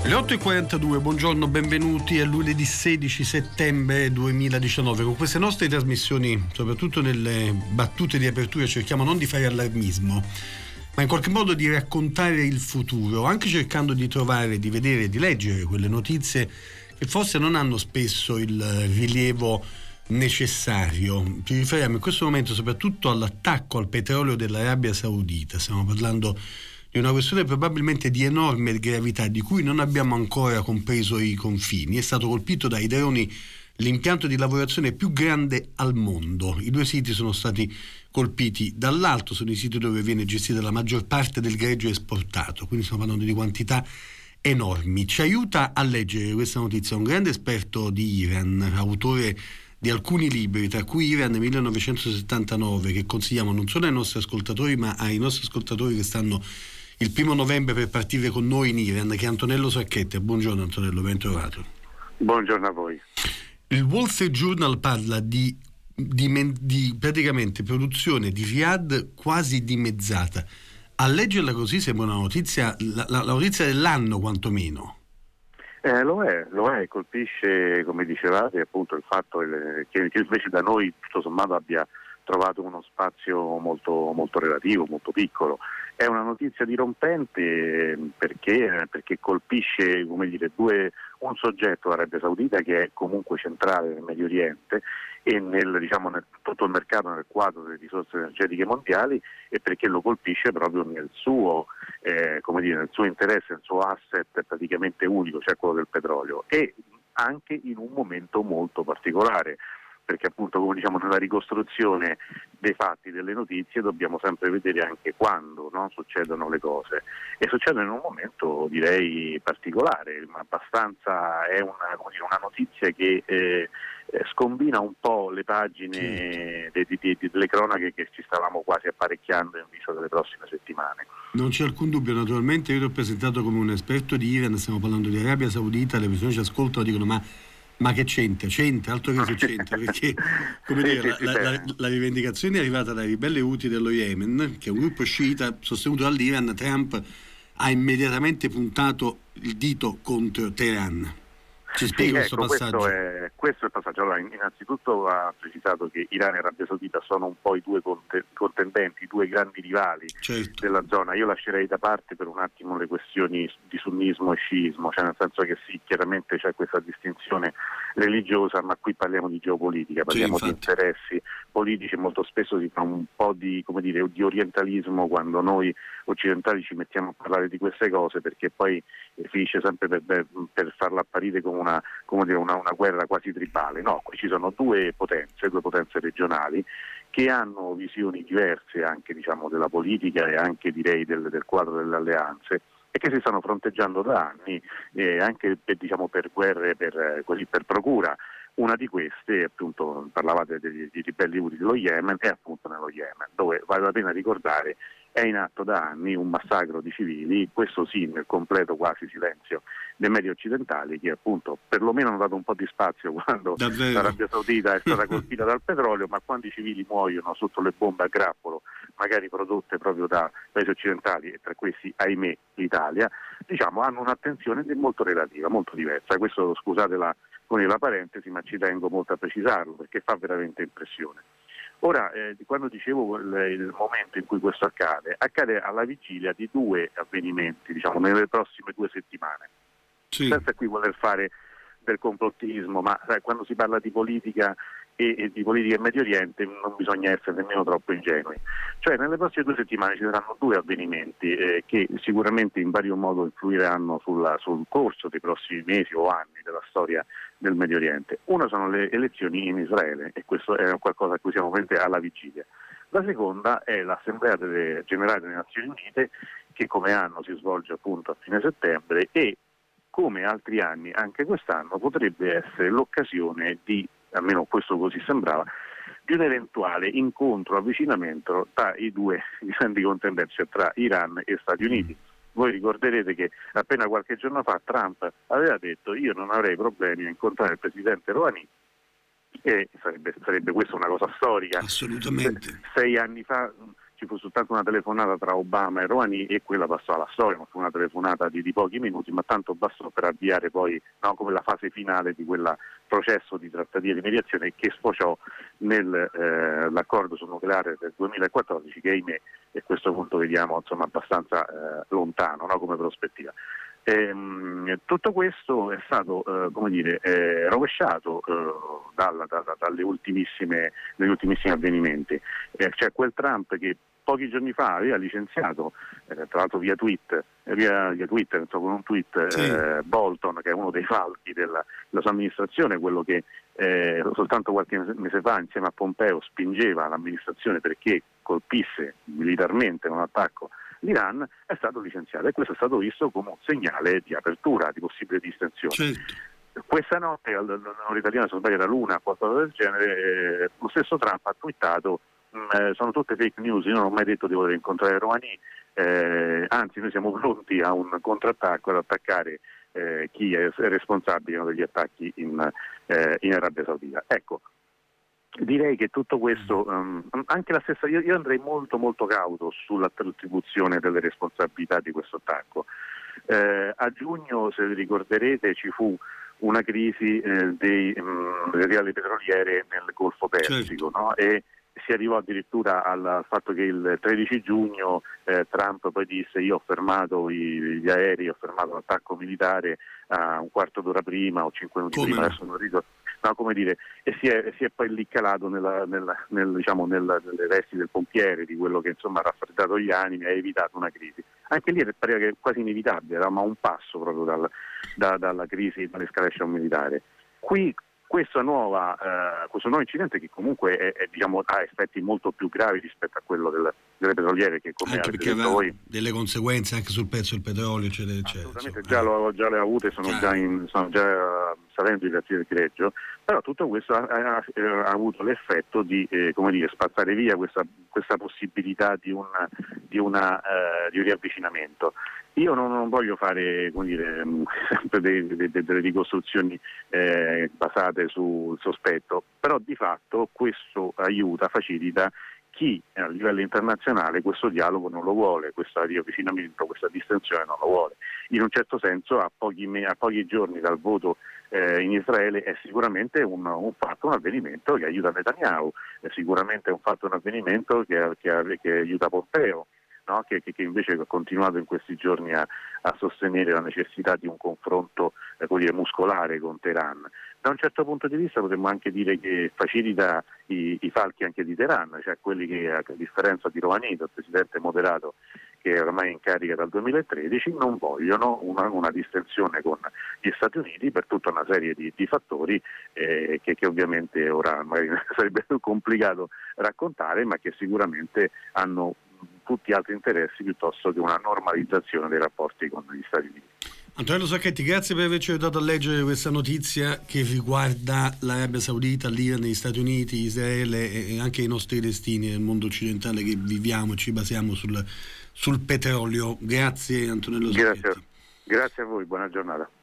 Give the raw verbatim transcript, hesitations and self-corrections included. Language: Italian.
Le otto e quarantadue, buongiorno, benvenuti a lunedì sedici settembre duemiladiciannove. Con queste nostre trasmissioni, soprattutto nelle battute di apertura, cerchiamo non di fare allarmismo, ma in qualche modo di raccontare il futuro, anche cercando di trovare, di vedere, di leggere quelle notizie che forse non hanno spesso il rilievo necessario. Ci riferiamo in questo momento soprattutto all'attacco al petrolio dell'Arabia Saudita. Stiamo parlando di una questione probabilmente di enorme gravità, di cui non abbiamo ancora compreso i confini. È stato colpito dai droni l'impianto di lavorazione più grande al mondo. I due siti sono stati colpiti dall'alto, sono i siti dove viene gestita la maggior parte del greggio esportato, quindi stiamo parlando di quantità enormi. Ci aiuta a leggere questa notizia un grande esperto di Iran, autore di alcuni libri, tra cui Iran millenovecentosettantanove, che consigliamo non solo ai nostri ascoltatori ma ai nostri ascoltatori che stanno il primo novembre per partire con noi in Iran, che è Antonello Sacchetta. Buongiorno Antonello, ben trovato. Buongiorno a voi. Il Wall Street Journal parla di, di, di praticamente produzione di Riyadh quasi dimezzata. A leggerla così sembra una notizia, la, la, la notizia dell'anno quantomeno. Eh, lo è, lo è, colpisce, come dicevate, appunto il fatto che, che invece da noi tutto sommato abbia trovato uno spazio molto, molto relativo, molto piccolo. È una notizia dirompente perché, perché colpisce, come dire, due, un soggetto, l'Arabia Saudita, che è comunque centrale nel Medio Oriente e nel, diciamo, nel tutto il mercato, nel quadro delle risorse energetiche mondiali, e perché lo colpisce proprio nel suo, eh, come dire, nel suo interesse, nel suo asset praticamente unico, cioè quello del petrolio, e anche in un momento molto particolare, perché appunto, come diciamo, nella ricostruzione dei fatti, delle notizie, dobbiamo sempre vedere anche quando, no, succedono le cose, e succedono in un momento, direi, particolare, ma abbastanza, è una, come dire, una notizia che eh, scombina un po' le pagine de, de, de, delle cronache che ci stavamo quasi apparecchiando in vista delle prossime settimane. Non c'è alcun dubbio, naturalmente io ti ho presentato come un esperto di Iran, stiamo parlando di Arabia Saudita, le persone ci ascoltano e dicono ma Ma che c'entra? C'entra, altro che se c'entra, perché come sì, dire, sì, la, sì, la, la rivendicazione è arrivata dai ribelli Houthi dello Yemen, che è un gruppo sciita sostenuto dall'Iran. Trump ha immediatamente puntato il dito contro Teheran. Ci spiega sì, questo ecco, passaggio? Questo è, questo è il passaggio. Allora, innanzitutto ha precisato che Iran e Arabia Saudita sono un po' i due contendenti, i due grandi rivali, certo, della zona. Io lascerei da parte per un attimo le questioni di sunnismo e sciismo, cioè nel senso che sì, chiaramente c'è questa distinzione religiosa, ma qui parliamo di geopolitica, parliamo sì, di interessi politici, e molto spesso si fa un po' di, come dire, di orientalismo quando noi occidentali ci mettiamo a parlare di queste cose, perché poi eh, finisce sempre per, per, per farla apparire come una, come dire, una, una guerra quasi tribale. No, qui ci sono due potenze, due potenze regionali che hanno visioni diverse anche, diciamo, della politica e anche, direi, del, del quadro delle alleanze, e che si stanno fronteggiando da anni, eh, anche per, diciamo, per guerre, per, così, per procura. Una di queste, appunto, parlavate dei, dei ribelli Houthi dello Yemen, è appunto nello Yemen, dove vale la pena ricordare è in atto da anni un massacro di civili, questo sì nel completo quasi silenzio dei media occidentali, che appunto perlomeno hanno dato un po' di spazio quando Davvero? l'Arabia Saudita è stata colpita dal petrolio, ma quando i civili muoiono sotto le bombe a grappolo, magari prodotte proprio da paesi occidentali, e tra questi, ahimè, l'Italia, diciamo, hanno un'attenzione molto relativa, molto diversa. Questo, scusate la, con la parentesi, ma ci tengo molto a precisarlo perché fa veramente impressione. Ora, eh, quando dicevo il, il momento in cui questo accade, accade alla vigilia di due avvenimenti, diciamo, nelle prossime due settimane. Sì. Senza qui voler fare del complottismo, ma sai, quando si parla di politica e, e di politica in Medio Oriente non bisogna essere nemmeno troppo ingenui. Cioè, nelle prossime due settimane ci saranno due avvenimenti eh, che sicuramente in vario modo influiranno sulla, sul corso dei prossimi mesi o anni della storia del Medio Oriente. Una sono le elezioni in Israele, e questo è qualcosa a cui siamo veramente alla vigilia. La seconda è l'Assemblea delle, Generale delle Nazioni Unite, che come anno si svolge appunto a fine settembre, e come altri anni anche quest'anno potrebbe essere l'occasione di, almeno questo così sembrava, di un eventuale incontro, avvicinamento tra i due grandi contendenti, cioè tra Iran e Stati Uniti. Voi ricorderete che appena qualche giorno fa Trump aveva detto: io non avrei problemi a incontrare il presidente Rouhani, e sarebbe, sarebbe questa una cosa storica. Assolutamente. Sei anni fa ci fu soltanto una telefonata tra Obama e Rouhani e quella passò alla storia, non fu una telefonata di, di pochi minuti, ma tanto bastò per avviare poi, no, come la fase finale di quel processo di trattativa di mediazione che sfociò nell'accordo eh, sul nucleare del duemilaquattordici, che ahimè a questo punto vediamo insomma abbastanza eh, lontano, no, come prospettiva. Ehm, tutto questo è stato eh, come dire, eh, rovesciato eh, dalla, da, da, dalle ultimissime, dagli ultimissimi avvenimenti. Eh, c'è quel Trump che pochi giorni fa aveva licenziato, eh, tra l'altro via, tweet, eh, via, via Twitter, insomma, con un tweet, sì. eh, Bolton, che è uno dei falchi della, della sua amministrazione, quello che eh, soltanto qualche mese fa insieme a Pompeo spingeva l'amministrazione perché colpisse militarmente un attacco l'Iran, è stato licenziato, e questo è stato visto come un segnale di apertura, di possibile distensione. Certo. Questa notte, all'ora italiana, se non sbaglio era l'una, qualcosa del genere, eh, lo stesso Trump ha twittato: mh, sono tutte fake news, io non ho mai detto di voler incontrare Rouhani, eh, anzi noi siamo pronti a un contrattacco, ad attaccare eh, chi è responsabile degli attacchi in, eh, in Arabia Saudita. Ecco, direi che tutto questo, um, anche la stessa, io, io andrei molto molto cauto sull'attribuzione delle responsabilità di questo attacco. Eh, a giugno, se vi ricorderete, ci fu una crisi eh, dei, um, delle reali petroliere nel Golfo Persico, certo. no? E si arrivò addirittura al fatto che il tredici giugno eh, Trump poi disse: io ho fermato i, gli aerei, ho fermato l'attacco militare a un quarto d'ora prima o cinque minuti Come? prima, adesso non ricordo. No, come dire, e si è, si è poi lì calato nella, nella, nel, diciamo, nella, nelle vesti del pompiere, di quello che insomma ha raffreddato gli animi, ha evitato una crisi. Anche lì pareva che quasi inevitabile, eravamo a un passo proprio dal, da, dalla crisi, dall'escalation militare. Qui questa nuova, eh, questo nuovo incidente, che comunque è, è, diciamo, ha effetti molto più gravi rispetto a quello del, delle petroliere, che come anche avete perché detto voi, delle conseguenze anche sul prezzo del petrolio, eccetera, eccetera. Assolutamente, insomma. già, lo, già le ho avute, sono Chiaro. già, in, sono già salendo i prezzi del greggio, però tutto questo ha, ha, ha avuto l'effetto di, eh, come dire, spazzare via questa, questa possibilità di, una, di, una, eh, di un riavvicinamento. Io non, non voglio fare, come dire, sempre delle, delle, delle ricostruzioni eh, basate sul sospetto, però di fatto questo aiuta, facilita chi a livello internazionale questo dialogo non lo vuole, questo riavvicinamento, questa distensione non lo vuole. In un certo senso, a pochi, me, a pochi giorni dal voto eh, in Israele, è sicuramente un, un fatto, un avvenimento che aiuta Netanyahu, è sicuramente un fatto, un avvenimento che, che, che aiuta Pompeo. No? Che, che invece ha continuato in questi giorni a, a sostenere la necessità di un confronto eh, dire, muscolare con Teheran. Da un certo punto di vista potremmo anche dire che facilita i, i falchi anche di Teheran, cioè quelli che, a differenza di Rouhani, il presidente moderato che è ormai in carica dal duemilatredici, non vogliono una, una distensione con gli Stati Uniti per tutta una serie di, di fattori eh, che, che ovviamente ora magari sarebbe più complicato raccontare, ma che sicuramente hanno tutti altri interessi piuttosto che una normalizzazione dei rapporti con gli Stati Uniti. Antonello Sacchetti, grazie per averci aiutato a leggere questa notizia che riguarda l'Arabia Saudita, l'Iran, gli Stati Uniti, Israele e anche i nostri destini nel mondo occidentale che viviamo e ci basiamo sul, sul petrolio. Grazie Antonello Sacchetti. Grazie, grazie a voi, buona giornata.